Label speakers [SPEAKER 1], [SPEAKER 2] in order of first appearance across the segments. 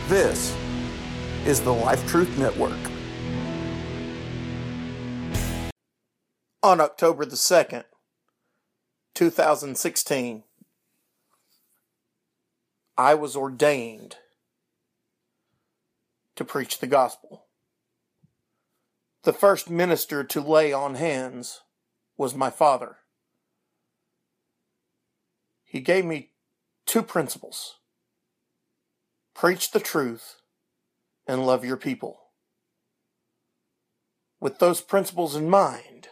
[SPEAKER 1] This is the Life Truth Network. On October the 2nd, 2016, I was ordained to preach the gospel. The first minister to lay on hands was my father. He gave me two principles: preach the truth and love your people. With those principles in mind,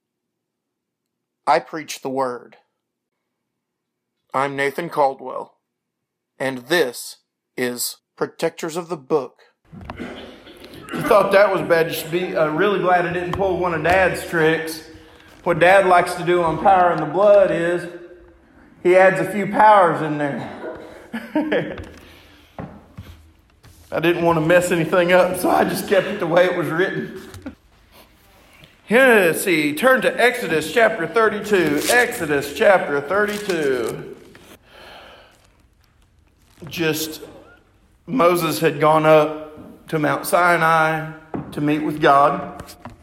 [SPEAKER 1] I preach the word. I'm Nathan Caldwell, and this is Protectors of the Book.
[SPEAKER 2] You thought that was bad. You should be really glad I didn't pull one of Dad's tricks. What Dad likes to do on Power in the Blood is he adds a few powers in there. I didn't want to mess anything up, so I just kept it the way it was written. Here, let's see. Turn to Exodus chapter 32. Exodus chapter 32. Moses had gone up to Mount Sinai to meet with God.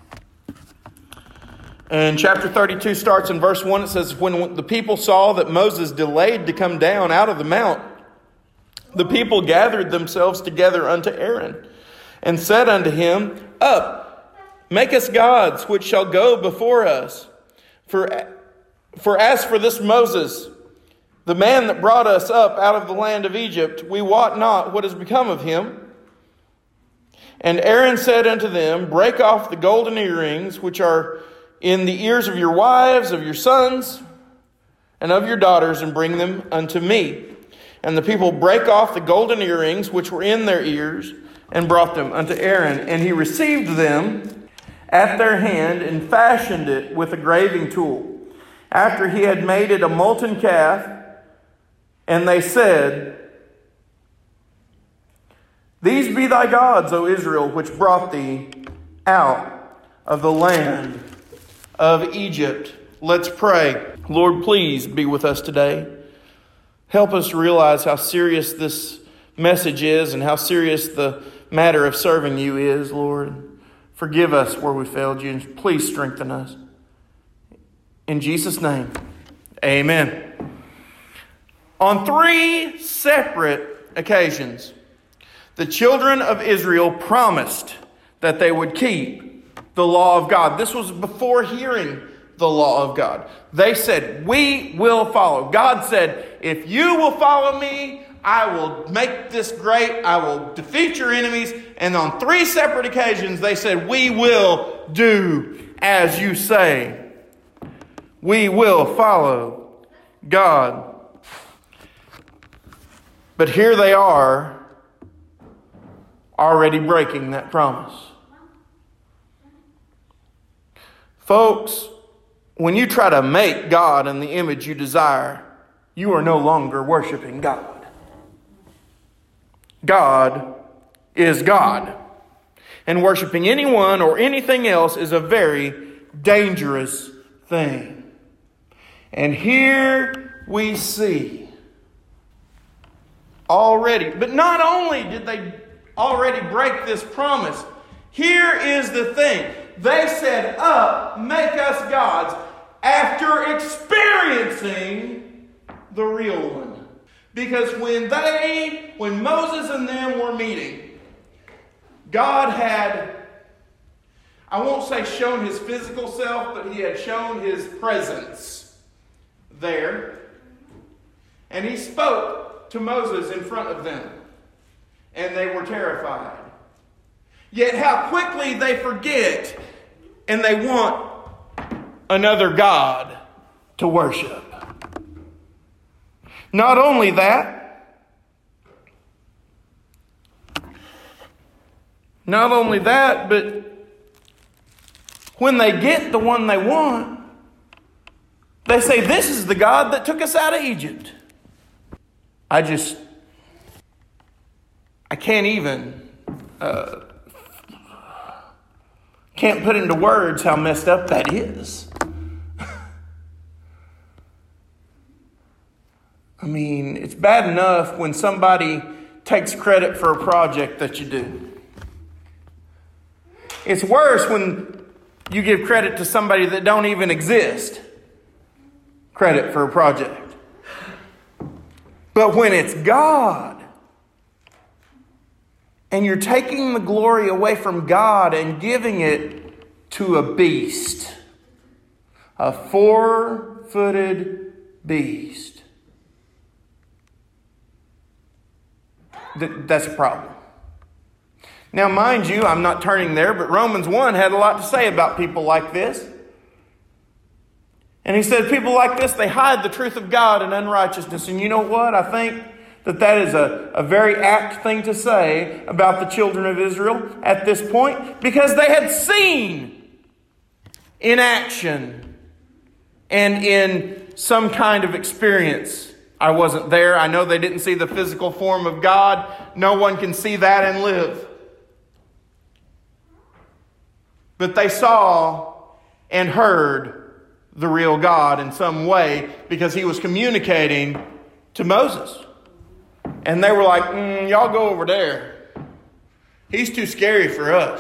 [SPEAKER 2] And chapter 32 starts in verse 1. It says, when the people saw that Moses delayed to come down out of the mount, the people gathered themselves together unto Aaron, and said unto him, Up, make us gods, which shall go before us. For as for this Moses, the man that brought us up out of the land of Egypt, we wot not what has become of him. And Aaron said unto them, Break off the golden earrings, which are in the ears of your wives, of your sons, and of your daughters, and bring them unto me. And the people brake off the golden earrings which were in their ears, and brought them unto Aaron. And he received them at their hand, and fashioned it with a graving tool, after he had made it a molten calf. And they said, These be thy gods, O Israel, which brought thee out of the land of Egypt. Let's pray. Lord, please be with us today. Help us to realize how serious this message is and how serious the matter of serving you is, Lord. Forgive us where we failed you, and please strengthen us. In Jesus' name, amen. On 3 separate occasions, the children of Israel promised that they would keep the law of God. This was before hearing the law of God. They said, we will follow. God said, if you will follow me, I will make this great. I will defeat your enemies. And on 3 separate occasions, they said, we will do as you say. We will follow God. But here they are, already breaking that promise. Folks, when you try to make God in the image you desire, you are no longer worshiping God. God is God. And worshiping anyone or anything else is a very dangerous thing. And here we see already, but not only did they already break this promise, here is the thing. They said, Up, make us gods, after experiencing the real one. Because when Moses and them were meeting, God had, I won't say shown his physical self, but he had shown his presence there. And he spoke to Moses in front of them. And they were terrified. Yet how quickly they forget and they want another God to worship. Not only that, but when they get the one they want, they say, this is the God that took us out of Egypt. I can't even can't put into words how messed up that is. I mean, it's bad enough when somebody takes credit for a project that you do. It's worse when you give credit to somebody that don't even exist. Credit for a project. But when it's God, and you're taking the glory away from God and giving it to a beast, a four-footed beast, that's a problem. Now, mind you, I'm not turning there, but Romans 1 had a lot to say about people like this. And he said, people like this, they hide the truth of God in unrighteousness. And you know what? I think that is a very apt thing to say about the children of Israel at this point, because they had seen in action and in some kind of experience. I wasn't there. I know they didn't see the physical form of God. No one can see that and live. But they saw and heard the real God in some way because he was communicating to Moses. And they were like, y'all go over there. He's too scary for us.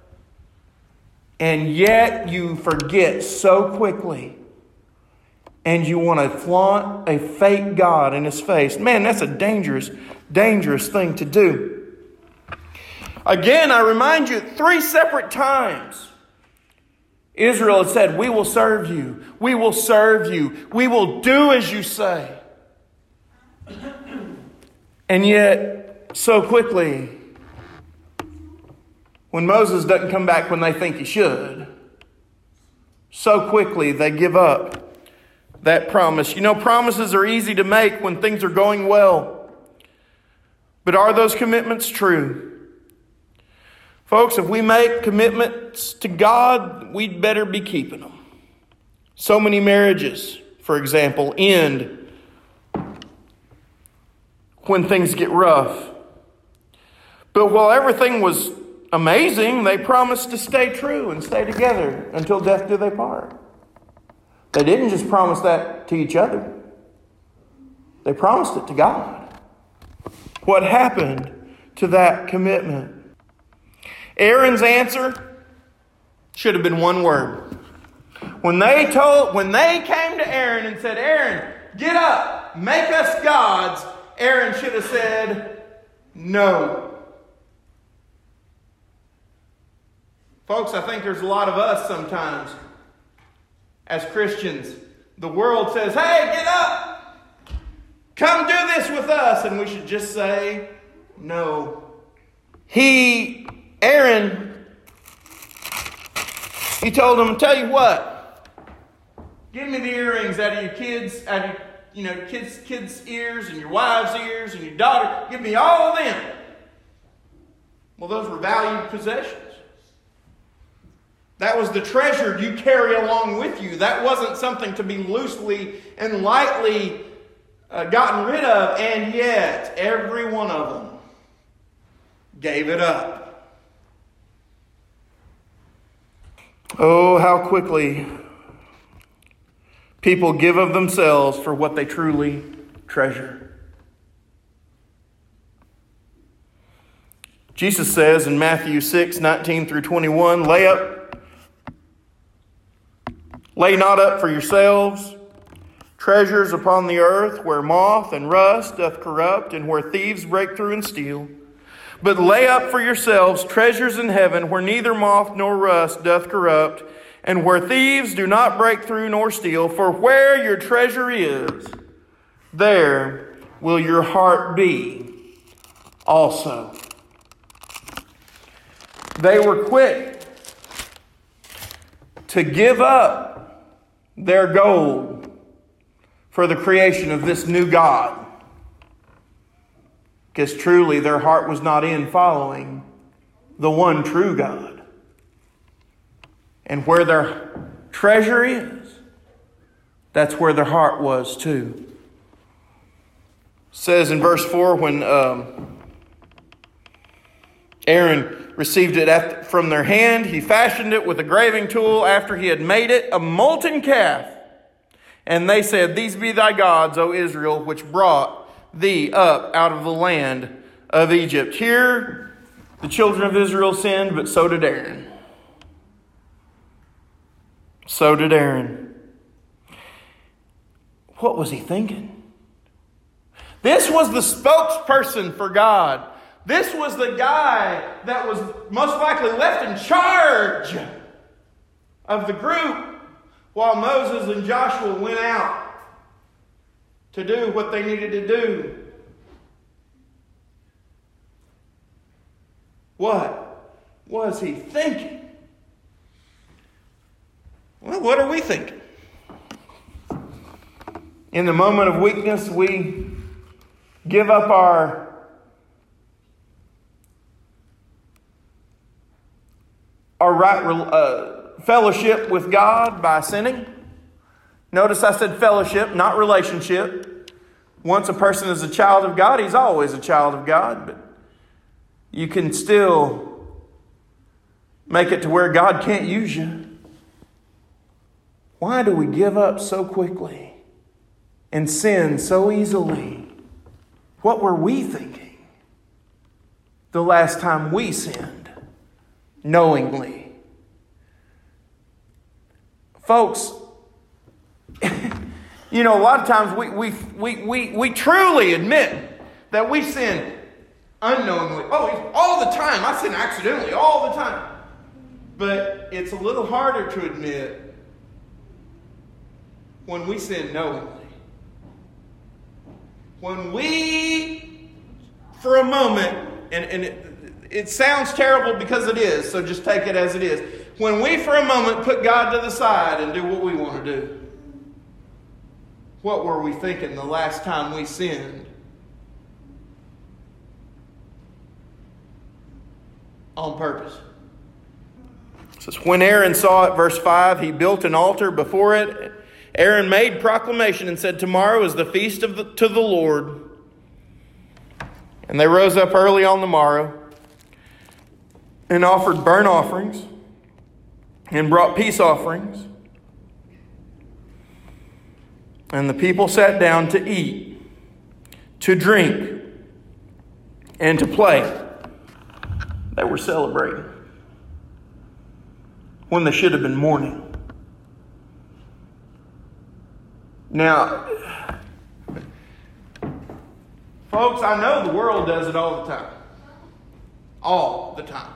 [SPEAKER 2] And yet you forget so quickly. And you want to flaunt a fake God in his face. Man, that's a dangerous, dangerous thing to do. Again, I remind you, 3 separate times, Israel had said, we will serve you. We will serve you. We will do as you say. And yet, so quickly, when Moses doesn't come back when they think he should, so quickly they give up that promise. You know, promises are easy to make when things are going well. But are those commitments true? Folks, if we make commitments to God, we'd better be keeping them. So many marriages, for example, end when things get rough. But while everything was amazing, they promised to stay true and stay together until death do they part. They didn't just promise that to each other. They promised it to God. What happened to that commitment? Aaron's answer should have been one word. When they came to Aaron and said, Aaron, get up, make us gods, Aaron should have said, no. Folks, I think there's a lot of us sometimes as Christians. The world says, hey, get up, come do this with us, and we should just say, no. Aaron, he told them, tell you what, give me the earrings out of your kids' ears and your wives' ears and your daughter. Give me all of them. Well, those were valued possessions. That was the treasure you carry along with you. That wasn't something to be loosely and lightly gotten rid of. And yet, every one of them gave it up. Oh, how quickly people give of themselves for what they truly treasure. Jesus says in Matthew 6:19-21, Lay not up for yourselves treasures upon the earth, where moth and rust doth corrupt, and where thieves break through and steal. But lay up for yourselves treasures in heaven, where neither moth nor rust doth corrupt, and where thieves do not break through nor steal. For where your treasure is, there will your heart be also. They were quick to give up their gold for the creation of this new God, because truly their heart was not in following the one true God. And where their treasure is, that's where their heart was too. It says in verse 4, when Aaron received it from their hand, he fashioned it with a graving tool after he had made it a molten calf. And they said, These be thy gods, O Israel, which brought thee up out of the land of Egypt. Here, the children of Israel sinned, but so did Aaron. So did Aaron. What was he thinking? This was the spokesperson for God. This was the guy that was most likely left in charge of the group while Moses and Joshua went out to do what they needed to do. What was he thinking? Well, what are we thinking? In the moment of weakness, we give up our fellowship with God by sinning. Notice I said fellowship, not relationship. Once a person is a child of God, he's always a child of God. But you can still make it to where God can't use you. Why do we give up so quickly and sin so easily? What were we thinking the last time we sinned knowingly? Folks, a lot of times we truly admit that we sin unknowingly. Oh, all the time. I sin accidentally all the time. But it's a little harder to admit when we sin knowingly. When we, for a moment, and it sounds terrible because it is, so just take it as it is. When we, for a moment, put God to the side and do what we want to do. What were we thinking the last time we sinned? On purpose. It says, when Aaron saw it, verse 5, he built an altar before it. Aaron made proclamation and said, tomorrow is the feast to the Lord. And they rose up early on the morrow and offered burnt offerings and brought peace offerings. And the people sat down to eat, to drink, and to play. They were celebrating when they should have been mourning. Now, folks, I know the world does it all the time. All the time.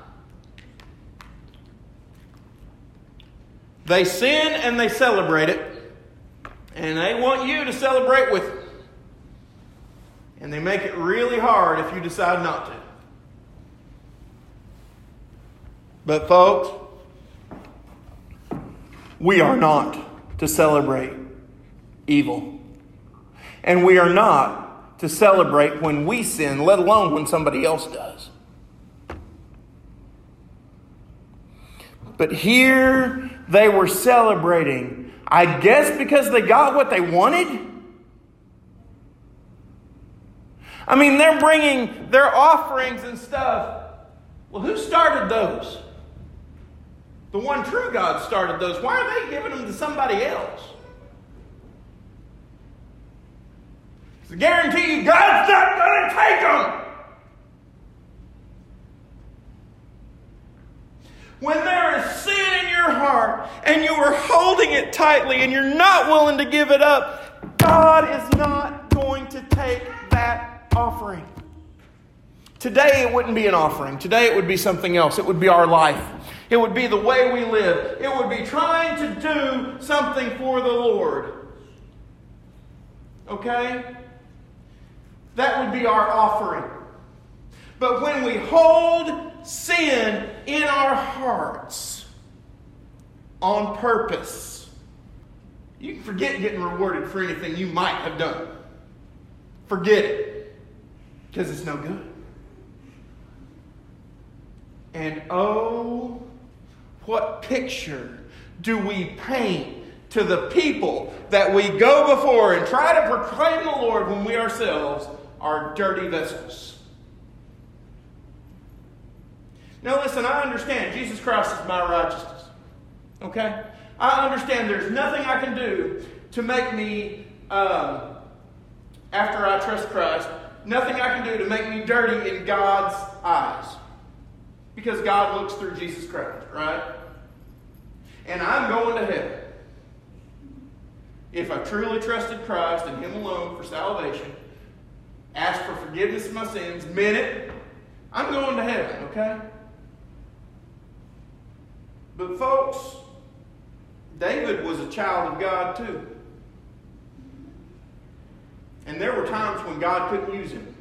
[SPEAKER 2] They sin and they celebrate it. And they want you to celebrate with them. And they make it really hard if you decide not to. But folks, we are not to celebrate evil. And we are not to celebrate when we sin, let alone when somebody else does. But here they were celebrating, I guess because they got what they wanted. I mean, they're bringing their offerings and stuff. Well, who started those? The one true God started those. Why are they giving them to somebody else? I guarantee you, God's not going to take them. When there is sin in your heart and you are holding it tightly and you're not willing to give it up, God is not going to take that offering. Today it wouldn't be an offering. Today it would be something else. It would be our life. It would be the way we live. It would be trying to do something for the Lord. Okay? That would be our offering. But when we hold sin in our hearts on purpose, you can forget getting rewarded for anything you might have done. Forget it. Because it's no good. And oh, what picture do we paint to the people that we go before and try to proclaim the Lord when we ourselves are dirty vessels. Now listen, I understand Jesus Christ is my righteousness. Okay? I understand there's nothing I can do to make me, after I trust Christ, nothing I can do to make me dirty in God's eyes. Because God looks through Jesus Christ, right? And I'm going to heaven. If I've truly trusted Christ and Him alone for salvation, asked for forgiveness of my sins, meant it, I'm going to heaven, okay? But folks, David was a child of God too. And there were times when God couldn't use him.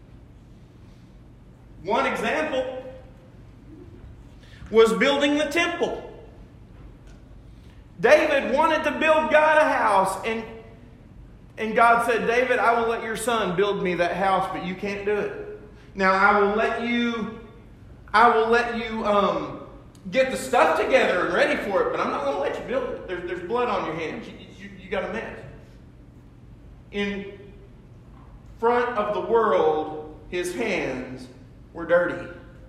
[SPEAKER 2] One example was building the temple. David wanted to build God a house, and God said, David, I will let your son build me that house, but you can't do it. Now I will let you get the stuff together and ready for it, but I'm not going to let you build it. There's blood on your hands. You got a mess. In front of the world, his hands were dirty.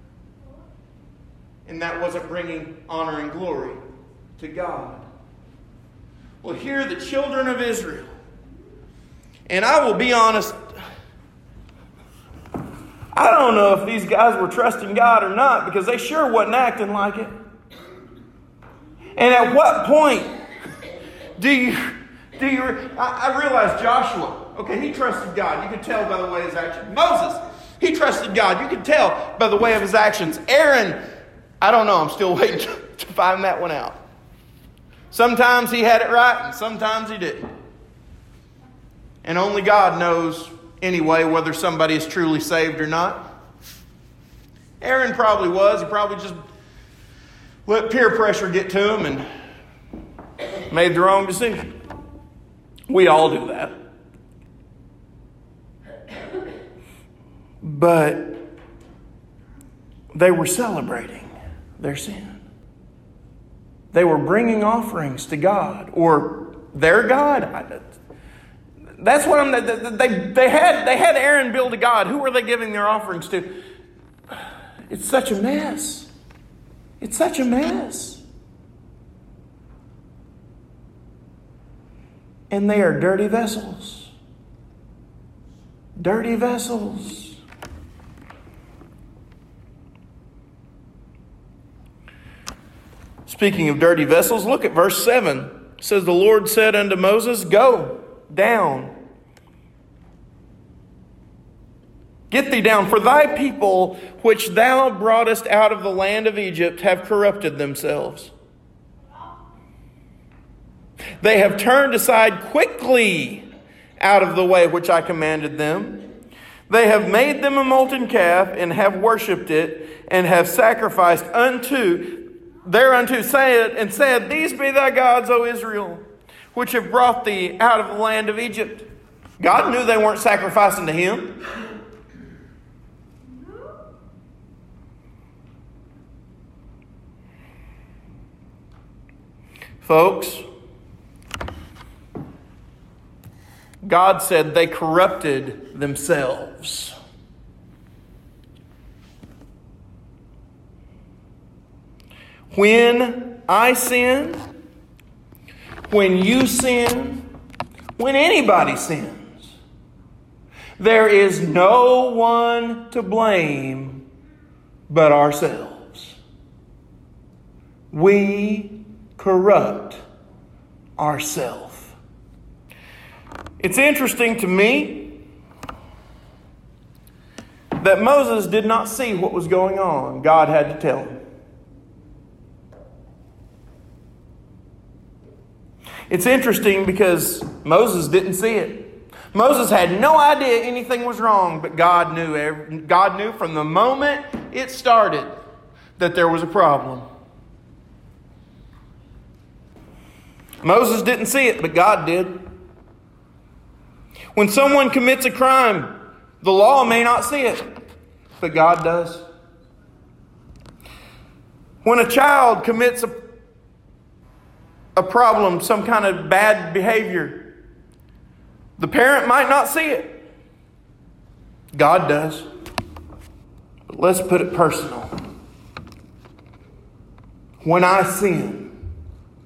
[SPEAKER 2] And that wasn't bringing honor and glory to God. Well, here are the children of Israel. And I will be honest, I don't know if these guys were trusting God or not, because they sure wasn't acting like it. And at what point I realize Joshua, okay, he trusted God. You could tell by the way of his actions. Moses, he trusted God. You could tell by the way of his actions. Aaron, I don't know. I'm still waiting to find that one out. Sometimes he had it right and sometimes he didn't. And only God knows anyway whether somebody is truly saved or not. Aaron probably was. He probably just let peer pressure get to him and made the wrong decision. We all do that. But they were celebrating their sin. They were bringing offerings to God or their God. That's what they had Aaron build a God. Who were they giving their offerings to? It's such a mess. It's such a mess. And they are dirty vessels. Dirty vessels. Speaking of dirty vessels, look at verse 7. It says, the Lord said unto Moses, go down. Get thee down, for thy people which thou broughtest out of the land of Egypt have corrupted themselves. They have turned aside quickly out of the way which I commanded them. They have made them a molten calf and have worshipped it and have sacrificed thereunto said, these be thy gods, O Israel, which have brought thee out of the land of Egypt. God knew they weren't sacrificing to Him. Folks, God said they corrupted themselves. When I sin, when you sin, when anybody sins, there is no one to blame but ourselves. We corrupt ourselves. It's interesting to me that Moses did not see what was going on. God had to tell him. It's interesting because Moses didn't see it. Moses had no idea anything was wrong, but God knew. God knew from the moment it started that there was a problem. Moses didn't see it, but God did. When someone commits a crime, the law may not see it, but God does. When a child commits a problem, some kind of bad behavior, the parent might not see it. God does. But let's put it personal. When I sin,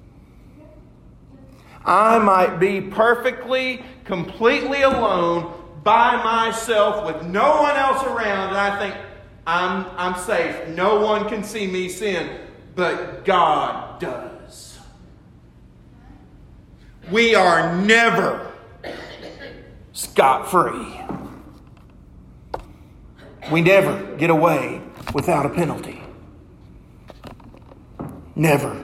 [SPEAKER 2] I might be perfectly, completely alone, by myself with no one else around, and I think I'm safe. No one can see me sin, but God does. We are never scot-free. We never get away without a penalty. Never.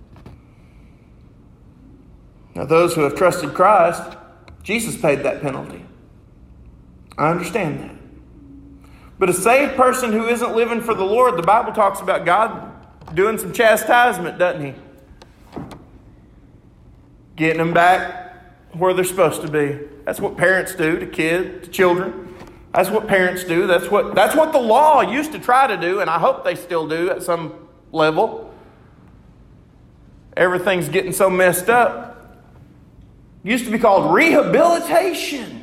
[SPEAKER 2] Now, those who have trusted Christ, Jesus paid that penalty. I understand that. But a saved person who isn't living for the Lord, the Bible talks about God doing some chastisement, doesn't He? Getting them back where they're supposed to be. That's what parents do to kids, to children. That's what parents do. That's what the law used to try to do, and I hope they still do at some level. Everything's getting so messed up. It used to be called rehabilitation.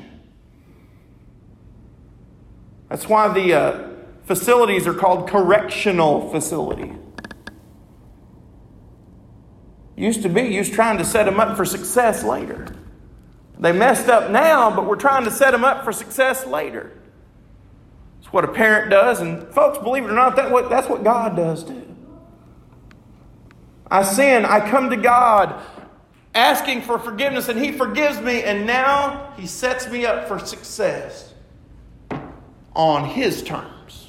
[SPEAKER 2] That's why the facilities are called correctional facility. Used to be, you was trying to set them up for success later. They messed up now, but we're trying to set them up for success later. It's what a parent does, and folks, believe it or not, that's what God does too. I sin, I come to God asking for forgiveness, and He forgives me, and now He sets me up for success on His terms.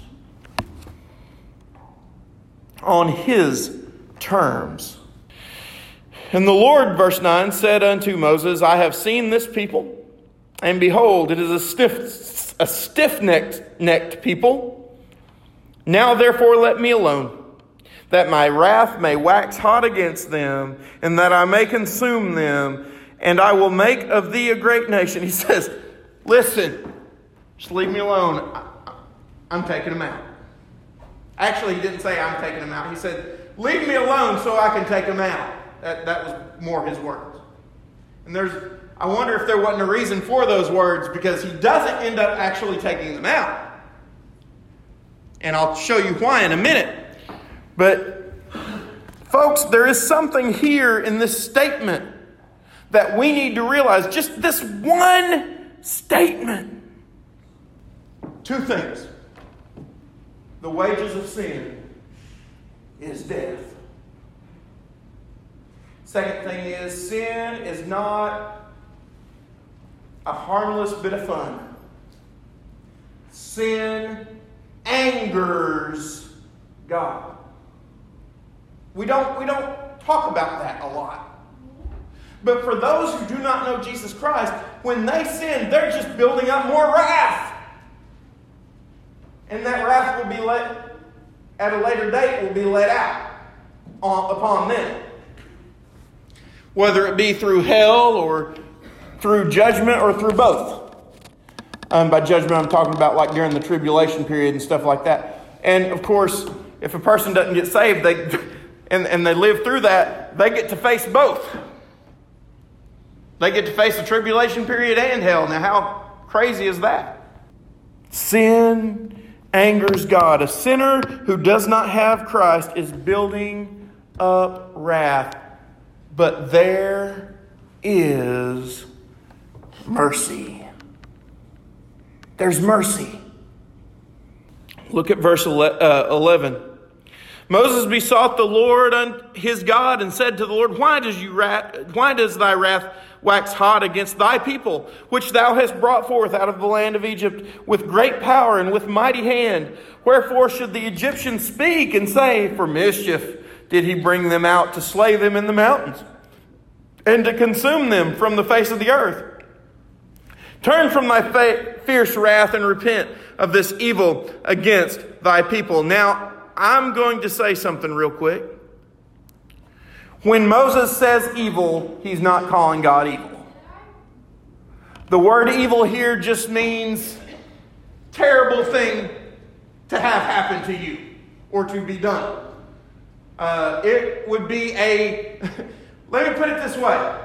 [SPEAKER 2] On His terms. And the Lord, verse 9, said unto Moses, I have seen this people, and behold, it is a stiff-necked people. Now therefore let me alone, that my wrath may wax hot against them, and that I may consume them, and I will make of thee a great nation. He says, listen, just leave me alone. I'm taking them out. Actually, he didn't say I'm taking them out. He said, leave me alone so I can take them out. That was more his words. And I wonder if there wasn't a reason for those words, because he doesn't end up actually taking them out. And I'll show you why in a minute. But, folks, there is something here in this statement that we need to realize. Just this one statement. Two things. The wages of sin is death. Second thing is, sin is not a harmless bit of fun. Sin angers God. We don't talk about that a lot. But for those who do not know Jesus Christ, when they sin, they're just building up more wrath. And that wrath will be at a later date, will be let out upon them. Whether it be through hell or through judgment or through both. By judgment, I'm talking about like during the tribulation period and stuff like that. And of course, if a person doesn't get saved, and they live through that, they get to face both. They get to face the tribulation period and hell. Now, how crazy is that? Sin angers God. A sinner who does not have Christ is building up wrath. But there is mercy. There's mercy. Look at verse 11. Moses besought the Lord his God and said to the Lord, Why does thy wrath wax hot against thy people, which thou hast brought forth out of the land of Egypt with great power and with mighty hand? Wherefore should the Egyptians speak and say, For mischief did he bring them out to slay them in the mountains and to consume them from the face of the earth? Turn from thy fierce wrath and repent of this evil against thy people. Now, I'm going to say something real quick. When Moses says evil, he's not calling God evil. The word evil here just means terrible thing to have happen to you or to be done. It would be let me put it this way.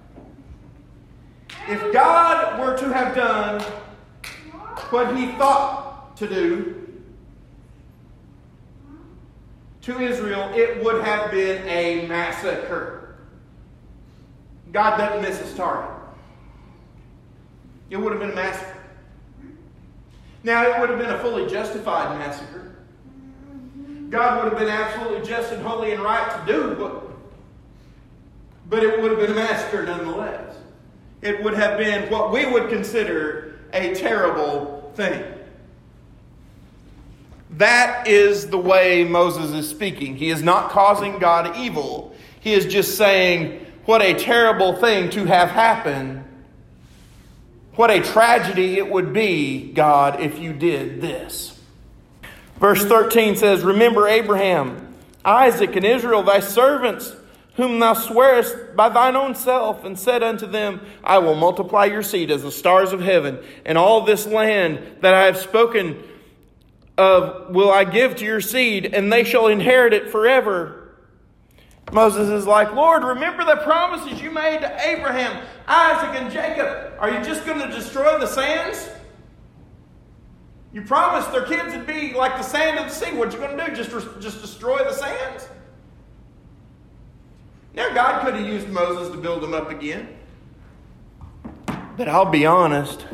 [SPEAKER 2] If God were to have done what he thought to do to Israel, it would have been a massacre. God doesn't miss his target. It would have been a massacre. Now, it would have been a fully justified massacre. God would have been absolutely just and holy and right to do, but it would have been a massacre nonetheless. It would have been what we would consider a terrible thing. That is the way Moses is speaking. He is not causing God evil. He is just saying, what a terrible thing to have happen. What a tragedy it would be, God, if you did this. Verse 13 says, remember Abraham, Isaac, and Israel, thy servants, whom thou swearest by thine own self, and said unto them, I will multiply your seed as the stars of heaven, and all this land that I have spoken of will I give to your seed, and they shall inherit it forever. Moses is like, Lord, remember the promises you made to Abraham, Isaac, and Jacob. Are you just going to destroy the sands? You promised their kids would be like the sand of the sea. What you going to do? Just destroy the sands? Now, God could have used Moses to build them up again. But I'll be honest,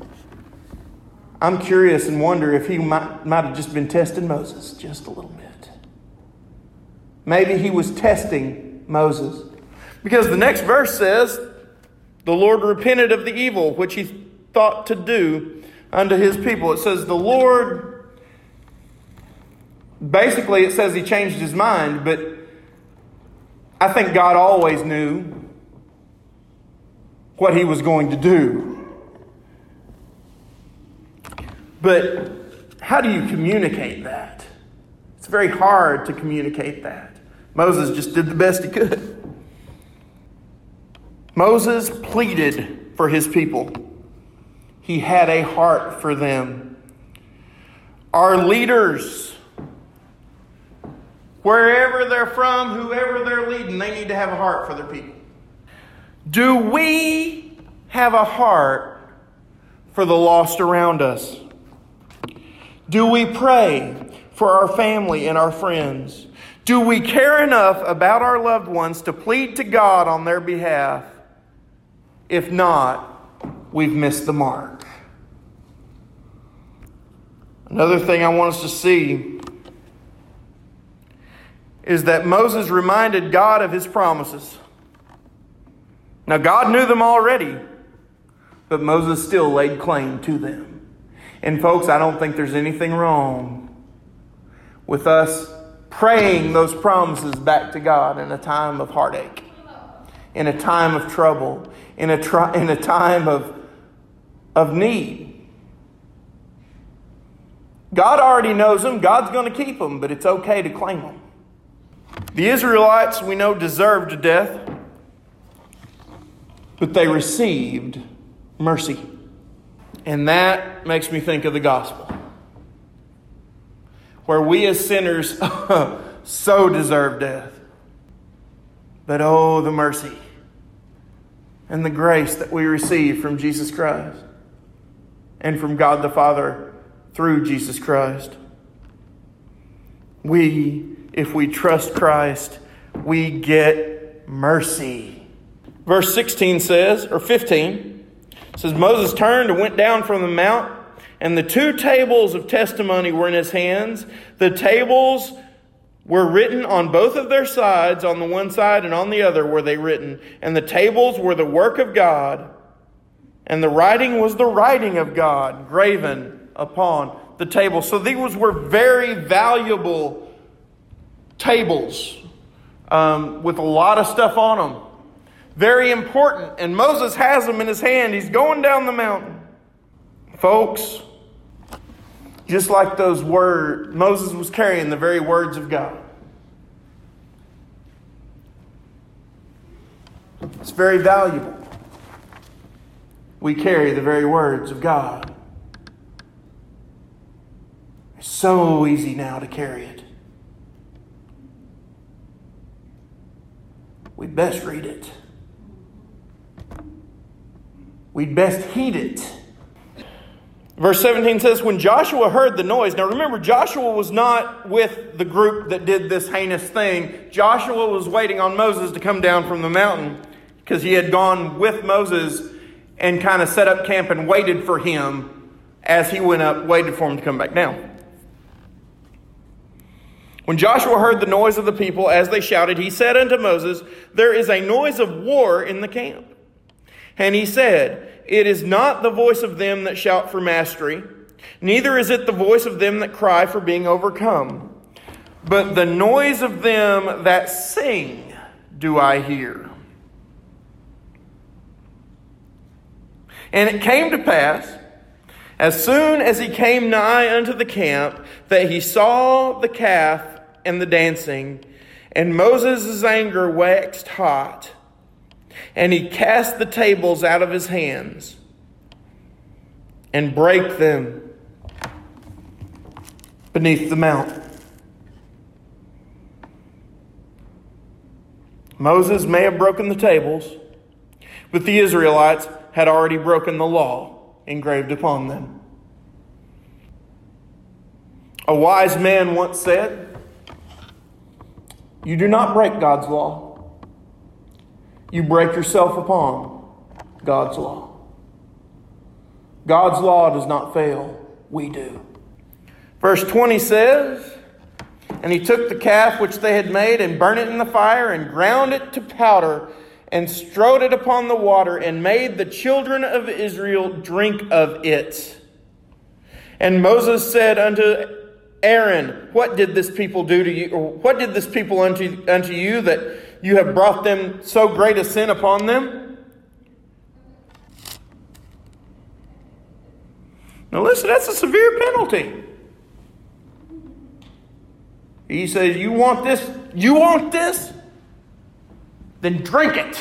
[SPEAKER 2] I'm curious and wonder if he might have just been testing Moses just a little bit. Maybe he was testing Moses. Because the next verse says, the Lord repented of the evil which he thought to do unto his people. It says the Lord, basically it says he changed his mind, but I think God always knew what he was going to do. But how do you communicate that? It's very hard to communicate that. Moses just did the best he could. Moses pleaded for his people. He had a heart for them. Our leaders, wherever they're from, whoever they're leading, they need to have a heart for their people. Do we have a heart for the lost around us? Do we pray for our family and our friends? Do we care enough about our loved ones to plead to God on their behalf? If not, we've missed the mark. Another thing I want us to see is that Moses reminded God of his promises. Now, God knew them already, but Moses still laid claim to them. And folks, I don't think there's anything wrong with us praying those promises back to God in a time of heartache, in a time of trouble, in a time of need. God already knows them. God's going to keep them, but it's okay to claim them. The Israelites, we know, deserved death, but they received mercy. And that makes me think of the gospel, where we as sinners so deserve death. But oh, the mercy and the grace that we receive from Jesus Christ and from God the Father through Jesus Christ. If we trust Christ, we get mercy. Verse 16 says, or 15, says, Moses turned and went down from the mount, and the 2 tables of testimony were in his hands. The tables were written on both of their sides. On the one side and on the other were they written. And the tables were the work of God, and the writing was the writing of God, graven upon the table. So these were very valuable tables with a lot of stuff on them. Very important. And Moses has them in his hand. He's going down the mountain. Folks, just like those words, Moses was carrying the very words of God. It's very valuable. We carry the very words of God. It's so easy now to carry it. We'd best read it. We'd best heed it. Verse 17 says, when Joshua heard the noise. Now remember, Joshua was not with the group that did this heinous thing. Joshua was waiting on Moses to come down from the mountain, because he had gone with Moses and kind of set up camp and waited for him as he went up, waited for him to come back down. When Joshua heard the noise of the people as they shouted, he said unto Moses, "There is a noise of war in the camp." And he said, "It is not the voice of them that shout for mastery, neither is it the voice of them that cry for being overcome, but the noise of them that sing do I hear." And it came to pass, as soon as he came nigh unto the camp, that he saw the calf and the dancing, and Moses' anger waxed hot, and he cast the tables out of his hands, and brake them beneath the mount. Moses may have broken the tables, but the Israelites had already broken the law engraved upon them. A wise man once said, "You do not break God's law. You break yourself upon God's law." God's law does not fail. We do. Verse 20 says, "And he took the calf which they had made and burnt it in the fire and ground it to powder and strode it upon the water and made the children of Israel drink of it. And Moses said unto Aaron, What did this people do to you? Or what did this people unto you that you have brought them so great a sin upon them?" Now listen, that's a severe penalty. He says, "You want this? You want this? Then drink it."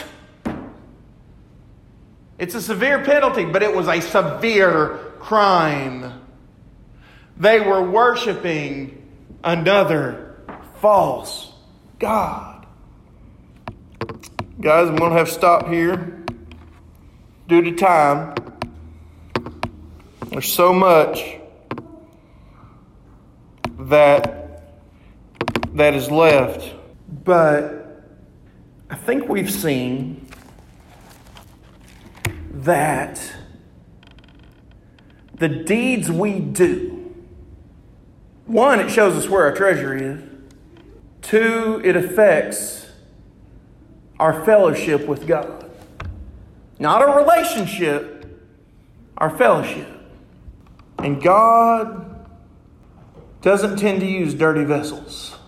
[SPEAKER 2] It's a severe penalty, but it was a severe crime. They were worshiping another false god. Guys, I'm going to have to stop here due to time. There's so much that is left. But I think we've seen that the deeds we do, one, it shows us where our treasure is. Two, it affects our fellowship with God. Not a relationship, our fellowship. And God doesn't tend to use dirty vessels.